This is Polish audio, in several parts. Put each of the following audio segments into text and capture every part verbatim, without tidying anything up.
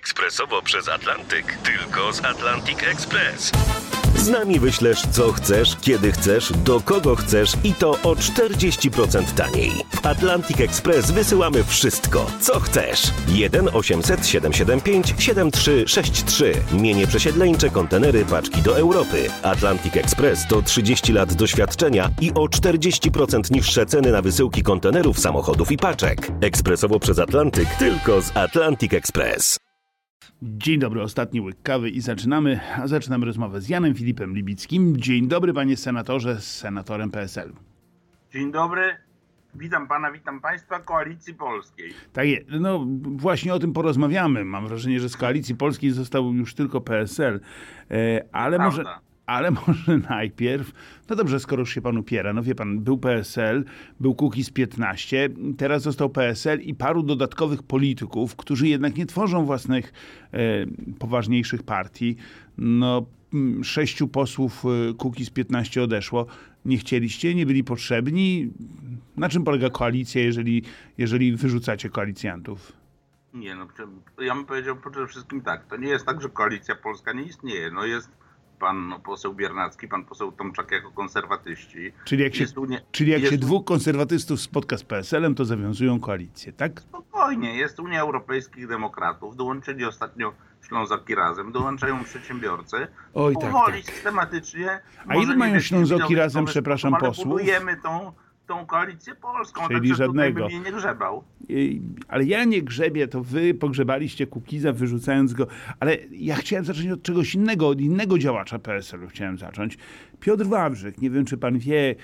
Ekspresowo przez Atlantyk. Tylko z Atlantic Express. Z nami wyślesz co chcesz, kiedy chcesz, do kogo chcesz i to o czterdzieści procent taniej. W Atlantic Express wysyłamy wszystko, co chcesz. jeden osiemset siedemset siedemdziesiąt pięć siedemdziesiąt trzy sześćdziesiąt trzy. Mienie przesiedleńcze, kontenery, paczki do Europy. Atlantic Express to trzydzieści lat doświadczenia i o czterdzieści procent niższe ceny na wysyłki kontenerów, samochodów i paczek. Ekspresowo przez Atlantyk, tylko z Atlantic Express. Dzień dobry, ostatni łyk kawy i zaczynamy, a zaczynamy rozmowę z Janem Filipem Libickim. Dzień dobry, panie senatorze, z senatorem P S L. Dzień dobry, witam pana, witam państwa, Koalicji Polskiej. Tak jest, no właśnie o tym porozmawiamy. Mam wrażenie, że z Koalicji Polskiej został już tylko P S L, e, ale Prawda. może... Ale może najpierw, no dobrze, skoro już się pan upiera, no wie pan, był P S L, był Kukiz piętnaście, teraz został P S L i paru dodatkowych polityków, którzy jednak nie tworzą własnych e, poważniejszych partii. No, m, sześciu posłów e, Kukiz piętnaście odeszło. Nie chcieliście, nie byli potrzebni. Na czym polega koalicja, jeżeli, jeżeli wyrzucacie koalicjantów? Nie, no ja bym powiedział przede wszystkim tak, to nie jest tak, że Koalicja Polska nie istnieje, no jest pan no, poseł Biernacki, pan poseł Tomczak jako konserwatyści. Czyli jak się, unie... czyli jak jest... się dwóch konserwatystów spotka z P S L-em, to zawiązują koalicję, tak? Spokojnie, jest Unia Europejskich Demokratów, dołączyli ostatnio Ślązoki Razem, dołączają przedsiębiorcy. Oj, powoli, tak, tak. systematycznie. A ilu mają Ślązoki Razem, przepraszam, ale posłów? budujemy tą, tą Koalicję Polską, Czyli także żadnego. tutaj bym jej nie grzebał. Ale ja nie grzebię, to wy pogrzebaliście Kukiza, wyrzucając go. Ale ja chciałem zacząć od czegoś innego, od innego działacza P S L-u chciałem zacząć. Piotr Wawrzyk, nie wiem czy pan wie,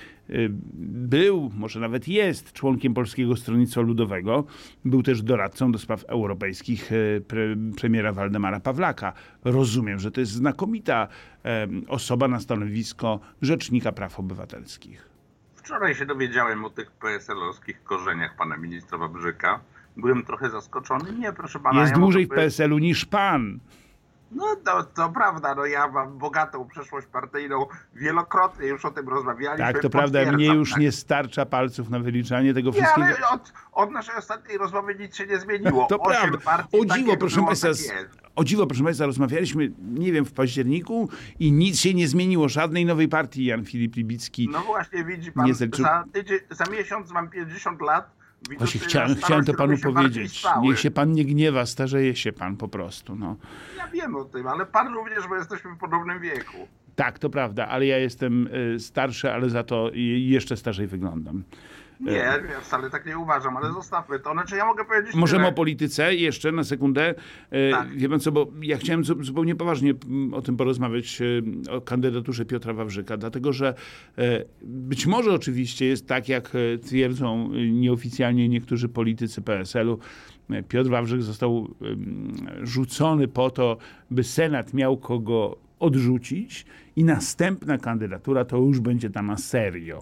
był, może nawet jest członkiem Polskiego Stronnictwa Ludowego. Był też doradcą do spraw europejskich pre, premiera Waldemara Pawlaka. Rozumiem, że to jest znakomita osoba na stanowisko Rzecznika Praw Obywatelskich. Wczoraj się dowiedziałem o tych P S L-owskich korzeniach pana ministra Wawrzyka. Byłem trochę zaskoczony. Nie, proszę pana. Jest ja dłużej w mogę... P S L-u niż pan. No to, to prawda, no ja mam bogatą przeszłość partyjną. Wielokrotnie już o tym rozmawialiśmy. Tak, to prawda, mnie już nie starcza palców na wyliczanie tego nie, wszystkiego. ale od, od naszej ostatniej rozmowy nic się nie zmieniło. To Osiem prawda. partii, O dziwo, tak proszę było, państwa, tak z- jest. o dziwo, proszę państwa, rozmawialiśmy, nie wiem, w październiku i nic się nie zmieniło. Żadnej nowej partii Jan Filip Libicki. No właśnie, widzi pan, Nie zaliczył- za, tydzień, za miesiąc mam pięćdziesiąt lat. Widzę, Właśnie że chciałem, na chciałem to starość panu tylko się bardziej powiedzieć. stały. Niech się pan nie gniewa, starzeje się pan po prostu. No. Ja wiem o tym, ale pan również, bo jesteśmy w podobnym wieku. Tak, to prawda, ale ja jestem y, starszy, ale za to y, jeszcze starzej wyglądam. Nie, ja wcale tak nie uważam, ale zostawmy to. Znaczy ja mogę powiedzieć Możemy tyle. o polityce jeszcze na sekundę. E, Tak. Wie pan co, bo ja chciałem zu- zupełnie poważnie mm, o tym porozmawiać, e, o kandydaturze Piotra Wawrzyka, dlatego że e, być może oczywiście jest tak, jak e, twierdzą e, nieoficjalnie niektórzy politycy P S L-u. E, Piotr Wawrzyk został e, rzucony po to, by Senat miał kogo odrzucić i następna kandydatura to już będzie ta na serio.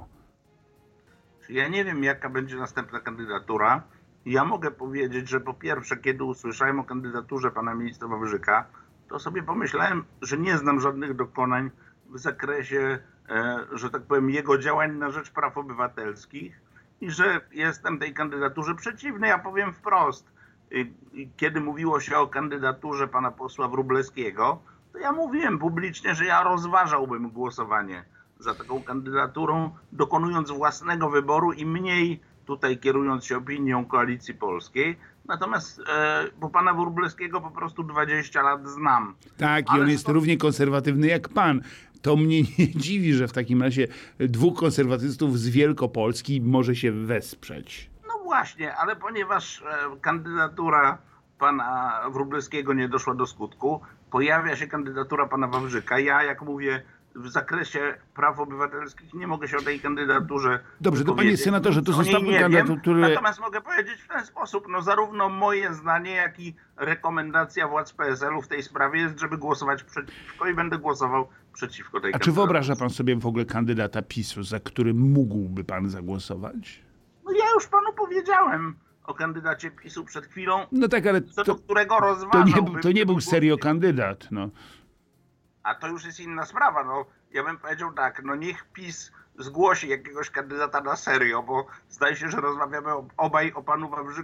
Ja nie wiem, jaka będzie następna kandydatura. Ja mogę powiedzieć, że po pierwsze, kiedy usłyszałem o kandydaturze pana ministra Wawrzyka, to sobie pomyślałem, że nie znam żadnych dokonań w zakresie, e, że tak powiem, jego działań na rzecz praw obywatelskich i że jestem tej kandydaturze przeciwny. Ja powiem wprost. I, i kiedy mówiło się o kandydaturze pana posła Wróblewskiego, to ja mówiłem publicznie, że ja rozważałbym głosowanie za taką kandydaturą, dokonując własnego wyboru i mniej tutaj kierując się opinią Koalicji Polskiej. Natomiast e, bo pana Wróblewskiego po prostu dwadzieścia lat znam. Tak, i Ale on jest sto- równie konserwatywny jak pan. To mnie nie dziwi, że w takim razie dwóch konserwatystów z Wielkopolski może się wesprzeć. No właśnie, ale ponieważ e, kandydatura pana Wróblewskiego nie doszła do skutku, pojawia się kandydatura pana Wawrzyka. Ja, jak mówię, w zakresie praw obywatelskich nie mogę się o tej kandydaturze Dobrze, to panie wypowiedzieć. senatorze, to Nic o niej zostawmy nie wiem. kandydaturę. Natomiast mogę powiedzieć w ten sposób, no zarówno moje zdanie, jak i rekomendacja władz P S L-u w tej sprawie jest, żeby głosować przeciwko i będę głosował przeciwko tej A czy kandydaturze. wyobraża pan sobie w ogóle kandydata PiS-u, za którym mógłby pan zagłosować? No ja już panu powiedziałem o kandydacie PiS-u przed chwilą, No tak, ale co to, do którego to, rozważałbym. nie, to nie był serio kandydat. No. A to już jest inna sprawa. No, ja bym powiedział tak, no niech PiS zgłosi jakiegoś kandydata na serio, bo zdaje się, że rozmawiamy obaj o panu Wawrzyku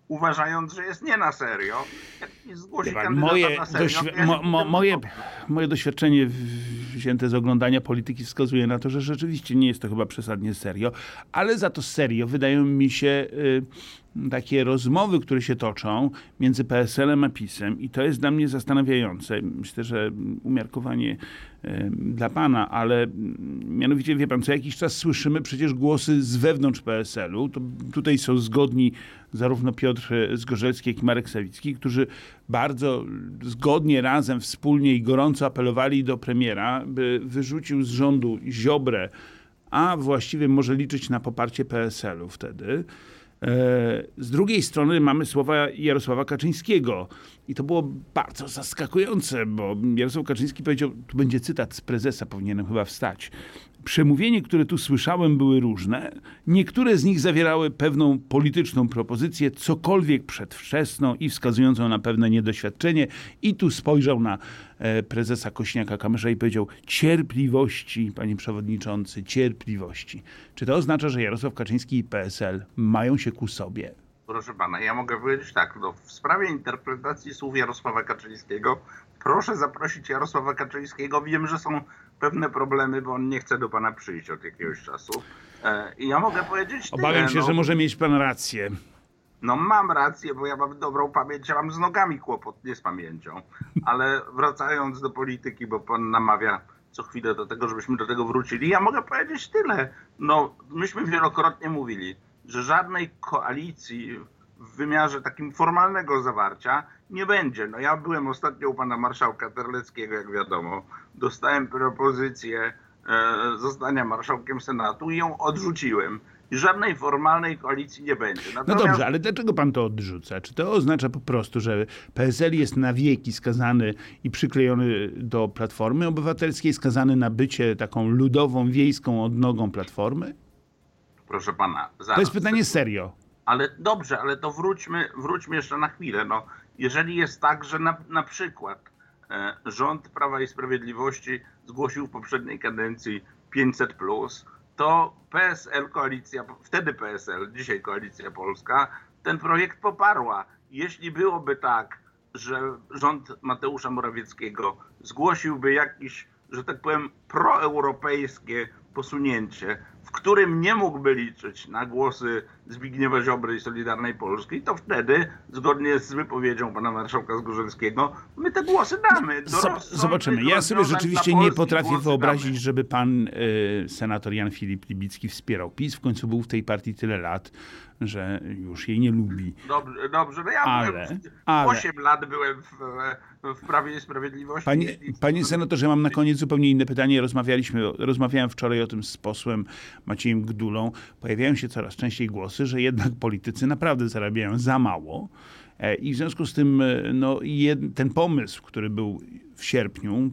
uważając, że jest nie na serio. Jak zgłosi Pan, kandydata moje, na serio, doświ- to ja mo, się mo, tym moje, wycofam. moje doświadczenie w- wzięte z oglądania polityki wskazuje na to, że rzeczywiście nie jest to chyba przesadnie serio, ale za to serio wydają mi się y, takie rozmowy, które się toczą między P S L-em a PiS-em i to jest dla mnie zastanawiające. Myślę, że umiarkowanie y, dla pana, ale y, mianowicie wie pan, co jakiś czas słyszymy przecież głosy z wewnątrz P S L-u. To tutaj są zgodni zarówno Piotr Zgorzelski, jak i Marek Sawicki, którzy bardzo zgodnie, razem, wspólnie i gorąco apelowali do premiera, by wyrzucił z rządu Ziobrę, a właściwie może liczyć na poparcie P S L-u wtedy. Z drugiej strony mamy słowa Jarosława Kaczyńskiego i to było bardzo zaskakujące, bo Jarosław Kaczyński powiedział, tu będzie cytat z prezesa, powinienem chyba wstać. Przemówienie, które tu słyszałem, były różne. Niektóre z nich zawierały pewną polityczną propozycję, cokolwiek przedwczesną i wskazującą na pewne niedoświadczenie. I tu spojrzał na e, prezesa Kośniaka-Kamysza i powiedział: cierpliwości, panie przewodniczący, cierpliwości. Czy to oznacza, że Jarosław Kaczyński i P S L mają się ku sobie? Proszę pana, ja mogę powiedzieć tak, no, w sprawie interpretacji słów Jarosława Kaczyńskiego proszę zaprosić Jarosława Kaczyńskiego. Wiem, że są pewne problemy, bo on nie chce do pana przyjść od jakiegoś czasu. E, I ja mogę powiedzieć tyle, Obawiam się, no, że może mieć pan rację. No mam rację, bo ja mam dobrą pamięć, ja mam z nogami kłopot, nie z pamięcią. Ale wracając do polityki, bo pan namawia co chwilę do tego, żebyśmy do tego wrócili. Ja mogę powiedzieć tyle. No, myśmy wielokrotnie mówili, że żadnej koalicji w wymiarze takim formalnego zawarcia nie będzie. No ja byłem ostatnio u pana marszałka Terleckiego, jak wiadomo. Dostałem propozycję e, zostania marszałkiem Senatu i ją odrzuciłem. I żadnej formalnej koalicji nie będzie. No Natomiast... dobrze, ale dlaczego pan to odrzuca? Czy to oznacza po prostu, że P S L jest na wieki skazany i przyklejony do Platformy Obywatelskiej, skazany na bycie taką ludową, wiejską odnogą Platformy? Proszę pana, zaraz. To jest pytanie serio. Ale dobrze, ale to wróćmy, wróćmy jeszcze na chwilę. No, jeżeli jest tak, że na, na przykład e, rząd Prawa i Sprawiedliwości zgłosił w poprzedniej kadencji pięćset plus, to P S L, koalicja, wtedy P S L, dzisiaj Koalicja Polska, ten projekt poparła. Jeśli byłoby tak, że rząd Mateusza Morawieckiego zgłosiłby jakiś, że tak powiem, proeuropejskie posunięcie, w którym nie mógłby liczyć na głosy Zbigniewa Ziobry i Solidarnej Polski, to wtedy, zgodnie z wypowiedzią pana marszałka Zgorzelskiego, my te głosy damy. Do Zobaczymy. Ja sobie rzeczywiście nie potrafię wyobrazić, żeby pan y, senator Jan Filip Libicki wspierał PiS. W końcu był w tej partii tyle lat, że już jej nie lubi. Dobrze, dobrze. No ja ale, byłem, ale... osiem lat byłem w, w Prawie i Sprawiedliwości. Panie, panie senatorze, mam na koniec zupełnie inne pytanie. Rozmawialiśmy, rozmawiałem wczoraj o tym z posłem Maciejem Gdulą. Pojawiają się coraz częściej głosy, że jednak politycy naprawdę zarabiają za mało. I w związku z tym no, jed, ten pomysł, który był w sierpniu,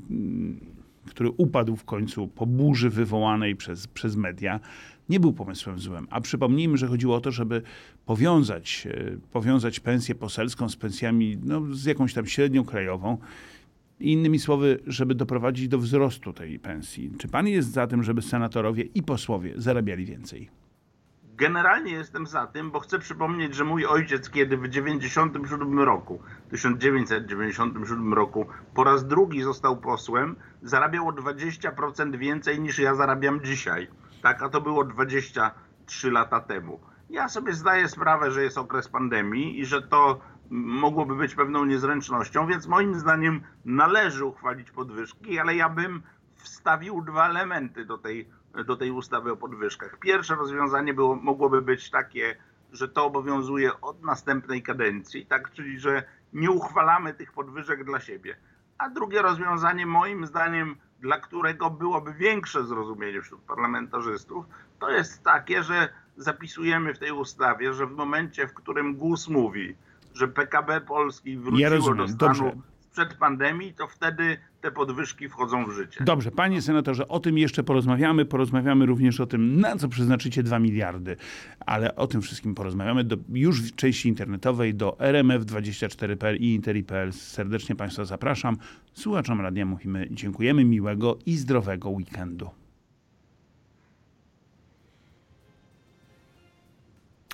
który upadł w końcu po burzy wywołanej przez, przez media, nie był pomysłem złym. A przypomnijmy, że chodziło o to, żeby powiązać, powiązać pensję poselską z pensjami, no, z jakąś tam średnią krajową. I innymi słowy, żeby doprowadzić do wzrostu tej pensji. Czy pan jest za tym, żeby senatorowie i posłowie zarabiali więcej? Generalnie jestem za tym, bo chcę przypomnieć, że mój ojciec, kiedy w dziewięćdziesiątym siódmym roku, tysiąc dziewięćset dziewięćdziesiątym siódmym roku, po raz drugi został posłem, zarabiał o dwadzieścia procent więcej niż ja zarabiam dzisiaj. Tak, a to było dwadzieścia trzy lata temu. Ja sobie zdaję sprawę, że jest okres pandemii i że to mogłoby być pewną niezręcznością, więc moim zdaniem należy uchwalić podwyżki, ale ja bym wstawił dwa elementy do tej, do tej ustawy o podwyżkach. Pierwsze rozwiązanie było, mogłoby być takie, że to obowiązuje od następnej kadencji, tak, czyli że nie uchwalamy tych podwyżek dla siebie. A drugie rozwiązanie, moim zdaniem, dla którego byłoby większe zrozumienie wśród parlamentarzystów, to jest takie, że zapisujemy w tej ustawie, że w momencie, w którym G U S mówi, że P K B Polski wróciło ja rozumiem, do stanu dobrze. sprzed pandemii, to wtedy te podwyżki wchodzą w życie. Dobrze, panie senatorze, o tym jeszcze porozmawiamy. Porozmawiamy również o tym, na co przeznaczycie dwa miliardy. Ale o tym wszystkim porozmawiamy do, już w części internetowej do R M F dwadzieścia cztery kropka p l i interi kropka p l. Serdecznie państwa zapraszam. Słuchaczom Radia Muchimy dziękujemy. Miłego i zdrowego weekendu.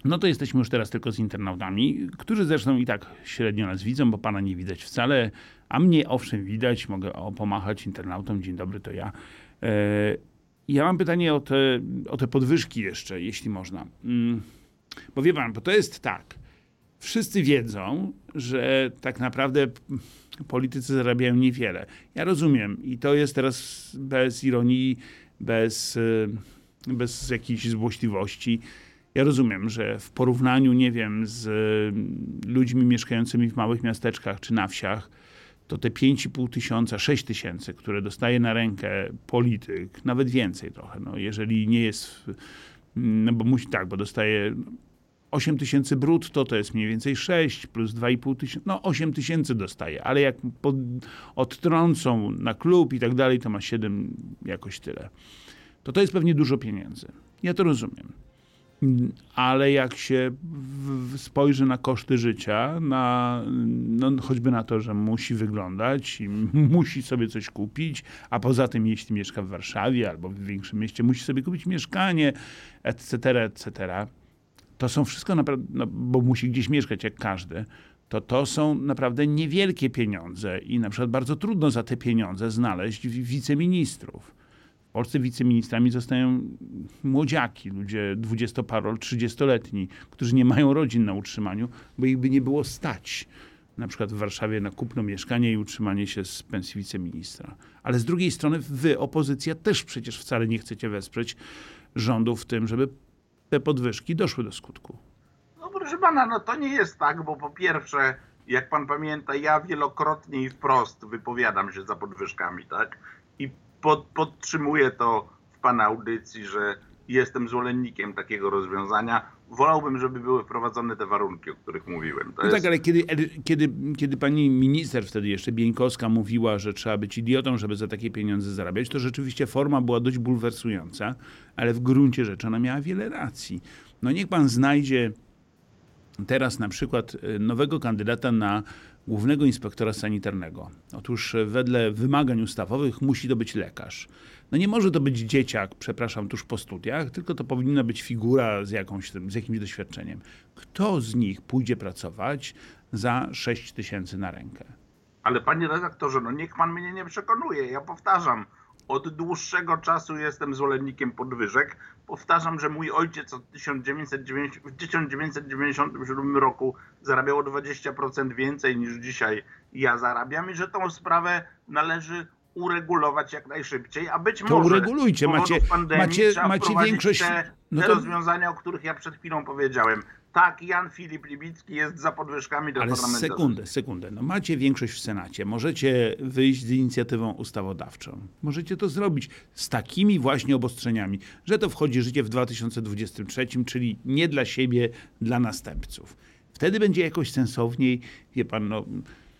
no to jesteśmy już teraz tylko z internautami, którzy zresztą i tak średnio nas widzą, bo pana nie widać wcale, a mnie owszem widać, mogę o, pomachać internautom, dzień dobry, to ja. E, ja mam pytanie o te, o te podwyżki jeszcze, jeśli można. Mm, bo wie pan, bo to jest tak, wszyscy wiedzą, że tak naprawdę politycy zarabiają niewiele. Ja rozumiem i to jest teraz bez ironii, bez, bez jakiejś złośliwości. Ja rozumiem, że w porównaniu, nie wiem, z ludźmi mieszkającymi w małych miasteczkach czy na wsiach, to te pięć i pół tysiąca, sześć tysięcy, które dostaje na rękę polityk, nawet więcej trochę, no jeżeli nie jest, no bo musi tak, bo dostaje osiem tysięcy brutto, to jest mniej więcej sześć plus dwa i pół tysiąca, no osiem tysięcy dostaje, ale jak pod, odtrącą na klub i tak dalej, to ma siedem, jakoś tyle. To to jest pewnie dużo pieniędzy. Ja to rozumiem. Ale jak się w, w spojrzy na koszty życia, na, no choćby na to, że musi wyglądać i musi sobie coś kupić, a poza tym jeśli mieszka w Warszawie albo w większym mieście, musi sobie kupić mieszkanie, et cetera, et cetera. To są wszystko naprawdę, no, bo musi gdzieś mieszkać jak każdy, to to są naprawdę niewielkie pieniądze i na przykład bardzo trudno za te pieniądze znaleźć wiceministrów. W Polsce wiceministrami zostają młodziaki, ludzie dwudziestoparo, trzydziestoletni, którzy nie mają rodzin na utrzymaniu, bo ich by nie było stać. Na przykład w Warszawie na kupno mieszkania i utrzymanie się z pensji wiceministra. Ale z drugiej strony wy, opozycja, też przecież wcale nie chcecie wesprzeć rządu w tym, żeby te podwyżki doszły do skutku. No proszę pana, no to nie jest tak, bo po pierwsze, jak pan pamięta, ja wielokrotnie i wprost wypowiadam się za podwyżkami, tak? I pod, podtrzymuję to w pana audycji, że jestem zwolennikiem takiego rozwiązania. Wolałbym, żeby były wprowadzone te warunki, o których mówiłem. To no jest... tak, ale kiedy, kiedy, kiedy pani minister wtedy jeszcze Bieńkowska mówiła, że trzeba być idiotą, żeby za takie pieniądze zarabiać, to rzeczywiście forma była dość bulwersująca, ale w gruncie rzeczy ona miała wiele racji. No niech pan znajdzie teraz na przykład nowego kandydata na głównego inspektora sanitarnego. Otóż wedle wymagań ustawowych musi to być lekarz. No nie może to być dzieciak, przepraszam, tuż po studiach, tylko to powinna być figura z, jakąś, z jakimś doświadczeniem. Kto z nich pójdzie pracować za sześć tysięcy na rękę? Ale panie redaktorze, no niech pan mnie nie przekonuje. Ja powtarzam, od dłuższego czasu jestem zwolennikiem podwyżek. Powtarzam, że mój ojciec od tysiąc dziewięćset dziewięćdziesiątym siódmym roku zarabiał o dwadzieścia procent więcej niż dzisiaj ja zarabiam i że tą sprawę należy uregulować jak najszybciej, a być to może uregulujcie. z powodów Macie, pandemii macie, trzeba macie wprowadzić większość. te, No te to... rozwiązania, o których ja przed chwilą powiedziałem. Tak, Jan Filip Libicki jest za podwyżkami do Ale parlamentu. sekundę, sekundę. No macie większość w Senacie. Możecie wyjść z inicjatywą ustawodawczą. Możecie to zrobić z takimi właśnie obostrzeniami, że to wchodzi w życie w dwa tysiące dwudziestym trzecim, czyli nie dla siebie, dla następców. Wtedy będzie jakoś sensowniej, wie pan, no...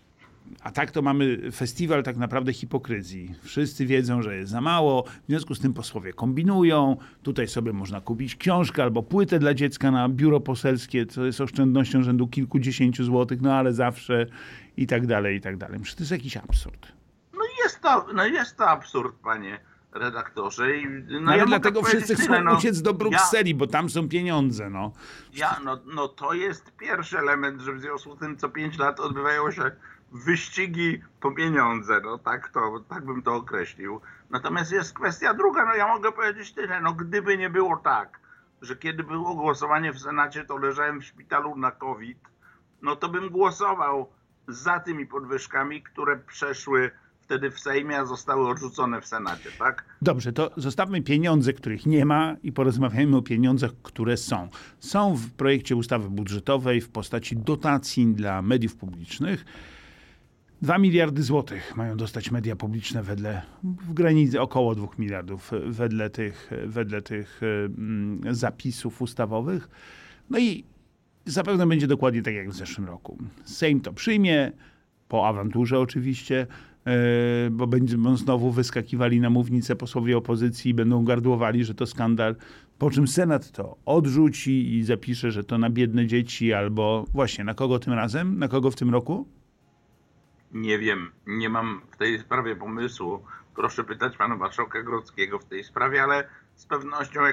A tak to mamy festiwal tak naprawdę hipokryzji. Wszyscy wiedzą, że jest za mało, w związku z tym posłowie kombinują. Tutaj sobie można kupić książkę albo płytę dla dziecka na biuro poselskie, co jest oszczędnością rzędu kilkudziesięciu złotych, no ale zawsze i tak dalej, i tak dalej. Przecież to jest jakiś absurd. No jest to, no jest to absurd, panie redaktorze. I, no no ale ja dlatego mogę wszyscy powiedzieć chcą tyle, no, uciec do ja, Brukseli, bo tam są pieniądze, no. ja, no, no to jest pierwszy element, że w związku z tym co pięć lat odbywają się wyścigi po pieniądze, no tak to, tak bym to określił. Natomiast jest kwestia druga, no ja mogę powiedzieć tyle, no gdyby nie było tak, że kiedy było głosowanie w Senacie, to leżałem w szpitalu na COVID, no to bym głosował za tymi podwyżkami, które przeszły wtedy w Sejmie, a zostały odrzucone w Senacie, tak? Dobrze, to zostawmy pieniądze, których nie ma i porozmawiajmy o pieniądzach, które są. Są w projekcie ustawy budżetowej w postaci dotacji dla mediów publicznych. Dwa miliardy złotych mają dostać media publiczne wedle, w granicy około dwóch miliardów wedle tych, wedle tych mm, zapisów ustawowych. No i zapewne będzie dokładnie tak jak w zeszłym roku. Sejm to przyjmie, po awanturze oczywiście, yy, bo będą znowu wyskakiwali na mównicę posłowie opozycji i będą gardłowali, że to skandal. Po czym Senat to odrzuci i zapisze, że to na biedne dzieci albo właśnie na kogo tym razem? Na kogo w tym roku? Nie wiem, nie mam w tej sprawie pomysłu. Proszę pytać pana marszałka Grodzkiego w tej sprawie, ale z pewnością jakiś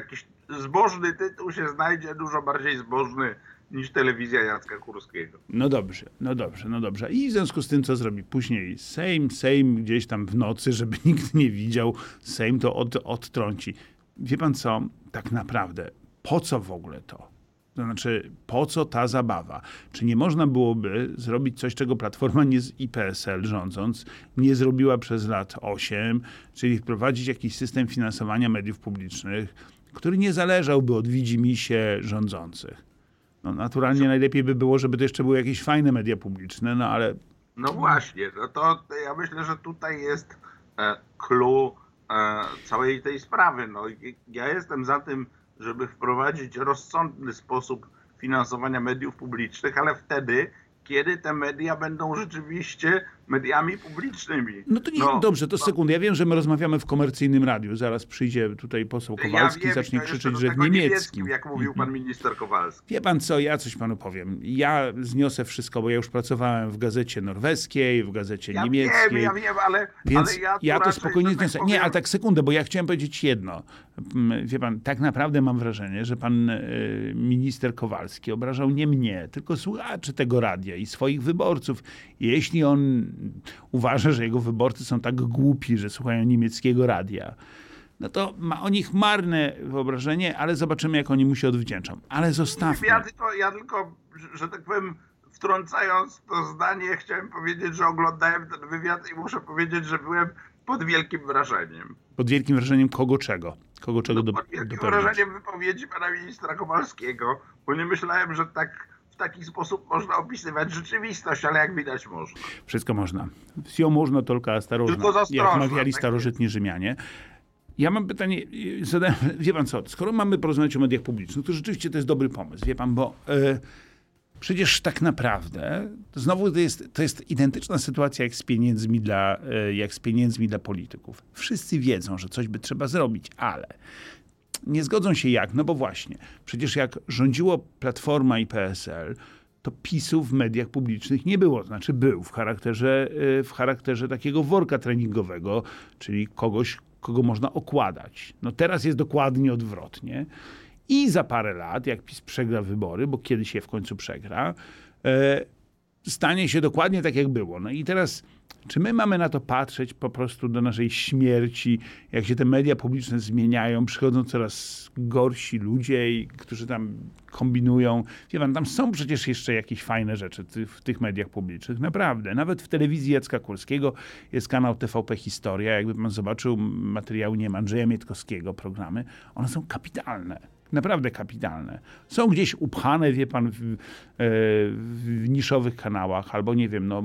zbożny tytuł się znajdzie, dużo bardziej zbożny niż telewizja Jacka Kurskiego. No dobrze, no dobrze, no dobrze. I w związku z tym, co zrobi później Sejm, Sejm gdzieś tam w nocy, żeby nikt nie widział, Sejm to od, odtrąci. Wie pan co? Tak naprawdę, po co w ogóle to? To znaczy, po co ta zabawa? Czy nie można byłoby zrobić coś, czego Platforma nie z I P S L rządząc nie zrobiła przez lat osiem, czyli wprowadzić jakiś system finansowania mediów publicznych, który nie zależałby od widzimisię rządzących? No, naturalnie najlepiej by było, żeby to jeszcze były jakieś fajne media publiczne, no ale... No właśnie, no to ja myślę, że tutaj jest e, clue e, całej tej sprawy. No, ja jestem za tym, żeby wprowadzić rozsądny sposób finansowania mediów publicznych, ale wtedy, kiedy te media będą rzeczywiście mediami publicznymi. No to nie, no, dobrze, to sekundę. Ja wiem, że my rozmawiamy w komercyjnym radiu. Zaraz przyjdzie tutaj poseł Kowalski i ja wiem, zacznie to krzyczeć, do że w tego niemieckim. Jak mówił pan minister Kowalski. Wie pan co, ja coś panu powiem. Ja zniosę wszystko, bo ja już pracowałem w gazecie norweskiej, w gazecie Ja niemieckiej. wiem, ja wiem, ale, Więc ale ja, ja to raczej, spokojnie że tak zniosę. powiem, Nie, ale tak sekundę, bo ja chciałem powiedzieć jedno. Mm, Wie pan, tak naprawdę mam wrażenie, że pan y, minister Kowalski obrażał nie mnie, tylko słuchaczy tego radia i swoich wyborców. Jeśli on uważa, że jego wyborcy są tak głupi, że słuchają niemieckiego radia, no to ma o nich marne wyobrażenie, ale zobaczymy, jak oni mu się odwdzięczą. Ale zostawmy. Ja tylko, ja tylko, że, że tak powiem, wtrącając to zdanie, chciałem powiedzieć, że oglądałem ten wywiad i muszę powiedzieć, że byłem pod wielkim wrażeniem. Pod wielkim wrażeniem kogo czego? Kogo czego No, do, pod wielkim dopełnić? wrażeniem wypowiedzi pana ministra Kowalskiego, bo nie myślałem, że tak w taki sposób można opisywać rzeczywistość, ale jak widać można. Wszystko można. Wsio można, tylko starożna. Tylko za Jak ostrożna, mawiali tak starożytni Rzymianie. Ja mam pytanie, zadałem, wie pan co, skoro mamy porozmawiać o mediach publicznych, to rzeczywiście to jest dobry pomysł, wie pan, bo e, przecież tak naprawdę znowu to jest, to jest identyczna sytuacja jak z pieniędzmi dla, e, jak z pieniędzmi dla polityków. Wszyscy wiedzą, że coś by trzeba zrobić, ale nie zgodzą się jak, no bo właśnie, przecież jak rządziło Platforma i P S L, to PiSu w mediach publicznych nie było. Znaczy był w charakterze, w charakterze takiego worka treningowego, czyli kogoś, kogo można okładać. No teraz jest dokładnie odwrotnie. I za parę lat, jak PiS przegra wybory, bo kiedyś je w końcu przegra, e, stanie się dokładnie tak, jak było. No i teraz, czy my mamy na to patrzeć po prostu do naszej śmierci, jak się te media publiczne zmieniają, przychodzą coraz gorsi ludzie, i, którzy tam kombinują. Wie pan, tam są przecież jeszcze jakieś fajne rzeczy ty, w tych mediach publicznych. Naprawdę. Nawet w telewizji Jacka Kurskiego jest kanał T V P Historia. Jakby pan zobaczył materiały, nie wiem, Andrzeja Mietkowskiego, programy, one są kapitalne. Naprawdę kapitalne. Są gdzieś upchane, wie pan, w, e, w niszowych kanałach, albo nie wiem, no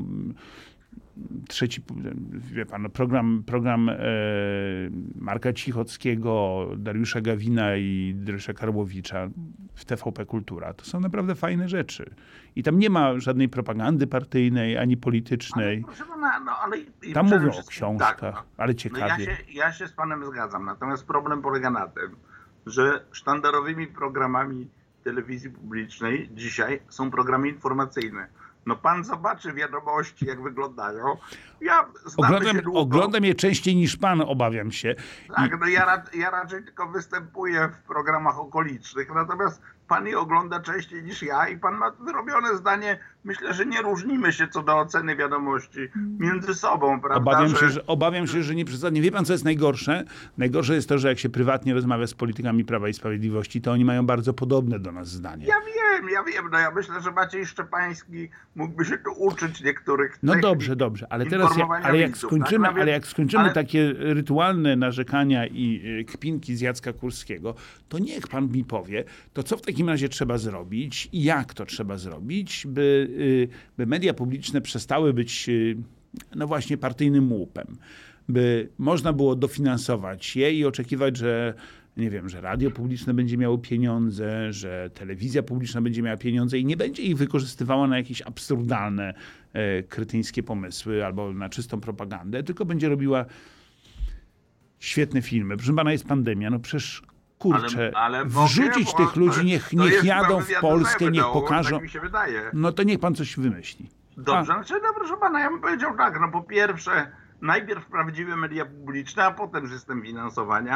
trzeci, wie pan, no, program, program e, Marka Cichockiego, Dariusza Gawina i Drysza Karłowicza w T V P Kultura. To są naprawdę fajne rzeczy. I tam nie ma żadnej propagandy partyjnej, ani politycznej. Ale, proszę pana, no, ale i Tam przede mówią o wszystkim- książkach, tak, no. ale No ciekawie. ja, się, ja się z panem zgadzam, natomiast problem polega na tym, że sztandarowymi programami telewizji publicznej dzisiaj są programy informacyjne. No pan zobaczy wiadomości, jak wyglądają. Ja znam Oglądam, się długo. oglądam je częściej niż pan, obawiam się. Tak, no ja, ra- ja raczej tylko występuję w programach okolicznych, natomiast pan je ogląda częściej niż ja i pan ma wyrobione zdanie. Myślę, że nie różnimy się co do oceny wiadomości między sobą, prawda? Obawiam się, że, obawiam się, że nie przesadnie. Wie pan, co jest najgorsze? Najgorsze jest to, że jak się prywatnie rozmawia z politykami Prawa i Sprawiedliwości, to oni mają bardzo podobne do nas zdanie. Ja wiem, ja wiem. No ja myślę, że Maciej Szczepański mógłby się tu uczyć niektórych No technik dobrze, dobrze, ale teraz jak, informowania ale jak widzów, skończymy, tak? No ale więc- jak skończymy ale- takie rytualne narzekania i y, kpinki z Jacka Kurskiego, to niech pan mi powie, to co w takim razie trzeba zrobić i jak to trzeba zrobić, by, y, by media publiczne przestały być y, no właśnie partyjnym łupem, by można było dofinansować je i oczekiwać, że nie wiem, że radio publiczne będzie miało pieniądze, że telewizja publiczna będzie miała pieniądze i nie będzie ich wykorzystywała na jakieś absurdalne, e, kretyńskie pomysły albo na czystą propagandę, tylko będzie robiła świetne filmy. Proszę pana, jest pandemia, no przecież kurczę, Ale- ale mogę, wrzucić bo tych to- ludzi, niech, to niech jest jadą chyba w wywiad Polskę, do niech Zeby, pokażą. Tak mi się wydaje. No to niech pan coś wymyśli. Dobrze, A, znaczy, no proszę pana, ja bym powiedział tak, no po pierwsze, najpierw prawdziwe media publiczne, a potem system finansowania.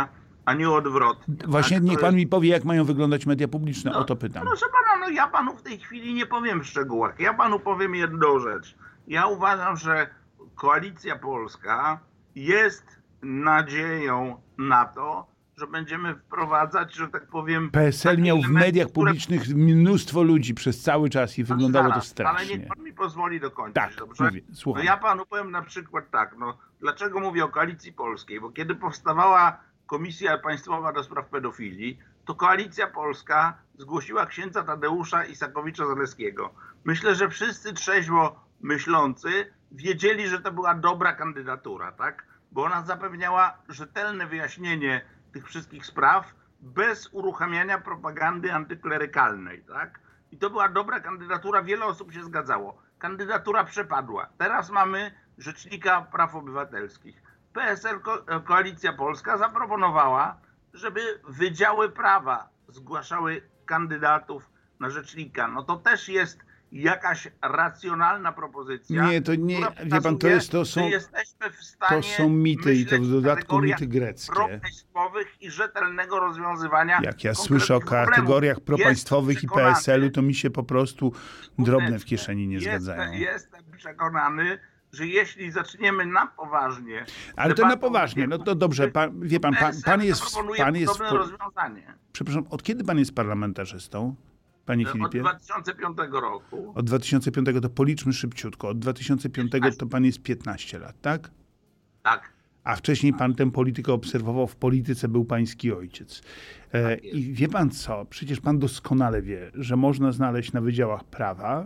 a nie odwrotnie. Właśnie tak? niech To pan jest... mi powie, jak mają wyglądać media publiczne. No, o to pytam. Proszę pana, no ja panu w tej chwili nie powiem w szczegółach. Ja panu powiem jedną rzecz. Ja uważam, że Koalicja Polska jest nadzieją na to, że będziemy wprowadzać, że tak powiem... P S L miał w elementy, mediach które... publicznych mnóstwo ludzi przez cały czas i wyglądało to strasznie. Ale niech pan mi pozwoli dokończyć, Tak, dobrze? mówię, słucham. No ja panu powiem na przykład tak, no dlaczego mówię o Koalicji Polskiej? Bo kiedy powstawała Komisja Państwowa do Spraw Pedofilii, to Koalicja Polska zgłosiła księdza Tadeusza Isakowicza-Zaleskiego. Myślę, że wszyscy trzeźwo myślący wiedzieli, że to była dobra kandydatura, tak? Bo ona zapewniała rzetelne wyjaśnienie tych wszystkich spraw bez uruchamiania propagandy antyklerykalnej, tak? I to była dobra kandydatura, wiele osób się zgadzało. Kandydatura przepadła. Teraz mamy Rzecznika Praw Obywatelskich. P S L, Ko- Koalicja Polska zaproponowała, żeby wydziały prawa zgłaszały kandydatów na rzecznika. No to też jest jakaś racjonalna propozycja. Nie, to nie, która wie pan, to pokazuje, jest, to są, że jesteśmy w stanie to są mity i to w myśleć dodatku kategoriach mity greckie. propaństwowych i rzetelnego rozwiązywania. Jak ja konkretnych słyszę o problemów. kategoriach Jestem propaństwowych i P S L-u, to mi się po prostu drobne w kieszeni nie jestem, zgadzają. Jestem przekonany, że jeśli zaczniemy na poważnie... Ale to na debatą poważnie, no to dobrze, pan, wie pan, pan, pan jest... Pan jest podobne rozwiązanie. Przepraszam, od kiedy pan jest parlamentarzystą, panie Od Filipie? dwa tysiące piątego roku. Od dwa tysiące piątego to policzmy szybciutko. Od dwa tysiące piątego to pan jest piętnaście lat, tak? Tak. A wcześniej pan tę politykę obserwował, w polityce był pański ojciec. E, I wie pan co? Przecież pan doskonale wie, że można znaleźć na wydziałach prawa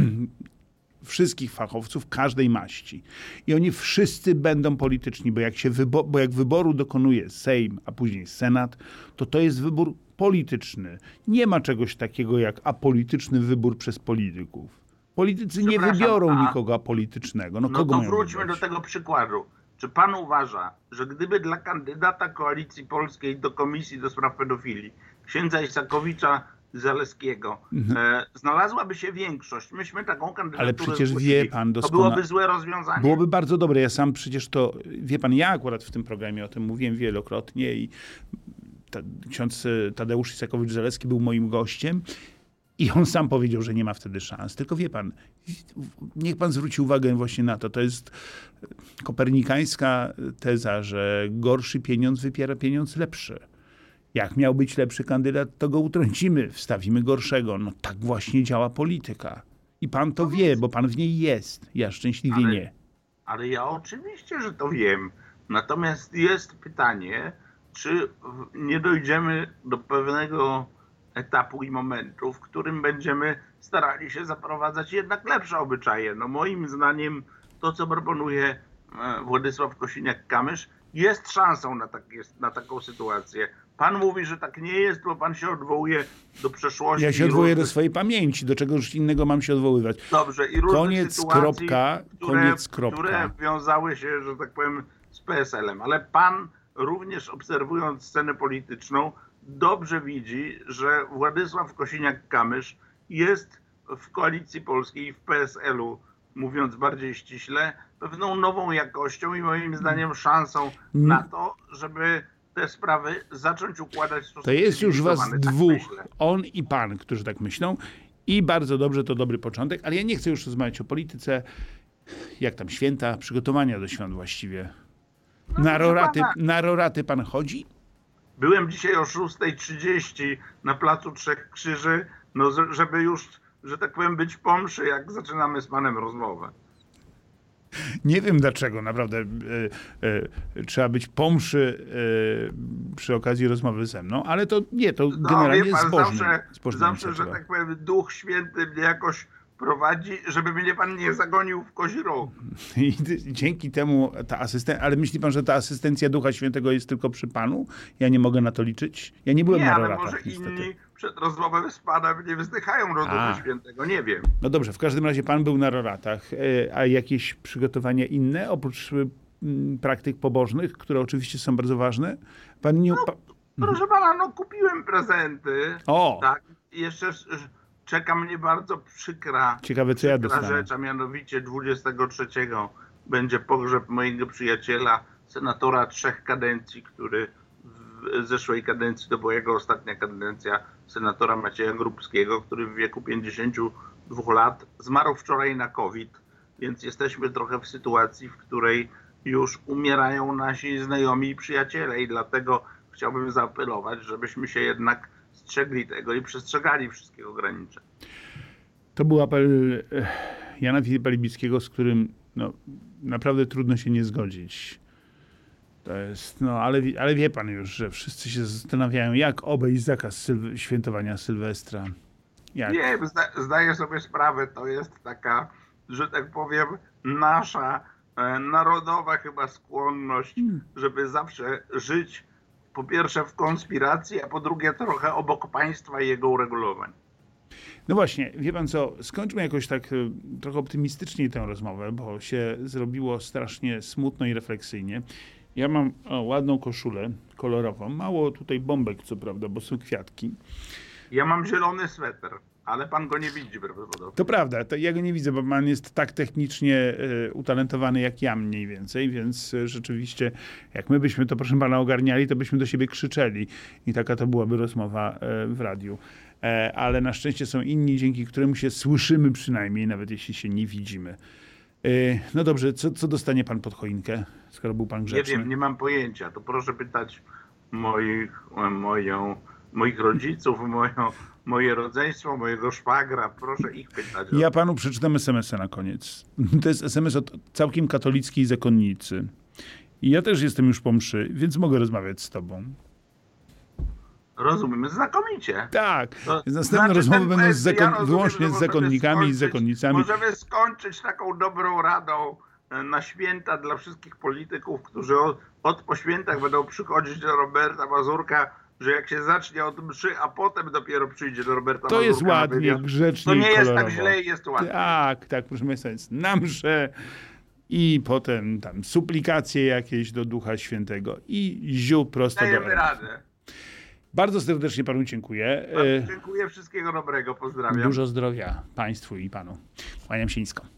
wszystkich fachowców każdej maści. I oni wszyscy będą polityczni, bo jak, się wybo- bo jak wyboru dokonuje Sejm, a później Senat, to to jest wybór polityczny. Nie ma czegoś takiego jak apolityczny wybór przez polityków. Politycy nie wybiorą a, nikogo apolitycznego. No, No kogo to mają wróćmy wybrać? do tego przykładu. Czy pan uważa, że gdyby dla kandydata Koalicji Polskiej do Komisji do Spraw Pedofilii, księdza Isakowicza Zaleskiego, e, znalazłaby się większość, myśmy taką kandydaturę Ale przecież zgłosili, wie pan to doskonale... byłoby złe rozwiązanie? Byłoby bardzo dobre. Ja sam przecież to... Wie pan, ja akurat w tym programie o tym mówiłem wielokrotnie i ta, ksiądz Tadeusz Isakowicz-Zaleski był moim gościem i on sam powiedział, że nie ma wtedy szans. Tylko wie pan, niech pan zwróci uwagę właśnie na to. To jest kopernikańska teza, że gorszy pieniądz wypiera pieniądz lepszy. Jak miał być lepszy kandydat, to go utrącimy, wstawimy gorszego. No tak właśnie działa polityka. I pan to wie, bo pan w niej jest. Ja szczęśliwie Ale- nie. Ale ja oczywiście, że to wiem. Natomiast jest pytanie, czy w- nie dojdziemy do pewnego etapu i momentu, w którym będziemy starali się zaprowadzać jednak lepsze obyczaje. No moim zdaniem to, co proponuje e, Władysław Kosiniak-Kamysz, jest szansą na, tak, jest, na taką sytuację. Pan mówi, że tak nie jest, bo pan się odwołuje do przeszłości. Ja się odwołuję do różnych- swojej pamięci, do czegoś innego mam się odwoływać. Dobrze, i różnych Koniec, sytuacji, kropka, które, koniec, kropka. które wiązały się, że tak powiem, z P S L-em. Ale pan, również obserwując scenę polityczną, dobrze widzi, że Władysław Kosiniak-Kamysz jest w Koalicji Polskiej i w P S L-u, mówiąc bardziej ściśle, pewną nową jakością i moim zdaniem szansą na to, żeby te sprawy zacząć układać w sposób To jest już was cywilizowany, tak dwóch, myślę. on i pan, którzy tak myślą. I bardzo dobrze, to dobry początek, ale ja nie chcę już rozmawiać o polityce. Jak tam święta, przygotowania do świąt właściwie. No, Na proszę roraty, pana, na roraty pan chodzi? Byłem dzisiaj o szósta trzydzieści na Placu Trzech Krzyży, no, z- żeby już, że tak powiem, być po mszy, jak zaczynamy z panem rozmowę. Nie wiem dlaczego, naprawdę e, e, trzeba być po mszy e, przy okazji rozmowy ze mną, ale to nie, to No, generalnie wie pan, zbożny, zawsze, zbożna zawsze, że inicjatywa. tak powiem, Duch Święty mnie jakoś prowadzi, żeby mnie pan nie zagonił w kozi róg. I ty- dzięki temu ta asystencja, ale myśli pan, że ta asystencja Ducha Świętego jest tylko przy panu? Ja nie mogę na to liczyć? Ja nie byłem Nie, na ale roratach, może niestety. inni przed rozmową z panem nie wzdychają do A. Ducha Świętego, nie wiem. No dobrze, w każdym razie pan był na roratach, e, a jakieś przygotowania inne, oprócz mm, praktyk pobożnych, które oczywiście są bardzo ważne? Pan nie... Pa... Proszę pana, no kupiłem prezenty. O! Tak, i jeszcze s- czeka mnie bardzo przykra, Ciekawe, co ja przykra dostanę. rzecz, a mianowicie dwudziestego trzeciego będzie pogrzeb mojego przyjaciela, senatora trzech kadencji, który w zeszłej kadencji, to była jego ostatnia kadencja, senatora Macieja Grubskiego, który w wieku pięćdziesięciu dwóch lat zmarł wczoraj na COVID, więc jesteśmy trochę w sytuacji, w której już umierają nasi znajomi i przyjaciele i dlatego chciałbym zaapelować, żebyśmy się jednak strzegli tego i przestrzegali wszystkich ograniczeń. To był apel Jana Filipa Libickiego, z którym no, naprawdę trudno się nie zgodzić. To jest, no ale, ale wie pan już, że wszyscy się zastanawiają, jak obejść zakaz sylw- świętowania Sylwestra. Jak? Nie, zda, zdaję sobie sprawę, to jest taka, że tak powiem, nasza e, narodowa chyba skłonność, hmm. żeby zawsze żyć po pierwsze w konspiracji, a po drugie trochę obok państwa i jego uregulowań. No właśnie, wie pan co, skończmy jakoś tak trochę optymistycznie tę rozmowę, bo się zrobiło strasznie smutno i refleksyjnie. Ja mam o, ładną koszulę kolorową, mało tutaj bombek co prawda, bo są kwiatki. Ja mam zielony sweter, ale pan go nie widzi prawdopodobnie. To prawda, to ja go nie widzę, bo pan jest tak technicznie y, utalentowany jak ja mniej więcej, więc y, rzeczywiście jak my byśmy to, proszę pana, ogarniali, to byśmy do siebie krzyczeli i taka to byłaby rozmowa y, w radiu. E, ale na szczęście są inni, dzięki którym się słyszymy przynajmniej, nawet jeśli się nie widzimy. Y, no dobrze, co, co dostanie pan pod choinkę, skoro był pan grzeczny? Nie wiem, nie mam pojęcia. To proszę pytać moich, moją, moich rodziców, moją, moje rodzeństwo, mojego szwagra. Proszę ich pytać. Ja panu przeczytam es em es a na koniec. To jest es em es od całkiem katolickiej zakonnicy. I ja też jestem już po mszy, więc mogę rozmawiać z tobą. Rozumiem, znakomicie. Tak, to następne znaczy, rozmowy będą ja z zakon... rozumiem, wyłącznie z zakonnikami i z zakonnicami. Możemy skończyć taką dobrą radą na święta dla wszystkich polityków, którzy od, od po świętach będą przychodzić do Roberta Mazurka, że jak się zacznie od mszy, a potem dopiero przyjdzie do Roberta to Mazurka. To jest ładnie, grzecznie. To nie i jest kolorowo. tak źle i jest ładnie. Tak, tak, proszę Państwa, jest na mszę i potem tam suplikacje jakieś do Ducha Świętego i ziół prosto Dajemy do radę. Bardzo serdecznie panu dziękuję. Bardzo dziękuję, wszystkiego dobrego, pozdrawiam. Dużo zdrowia państwu i panu. Kłaniam się nisko.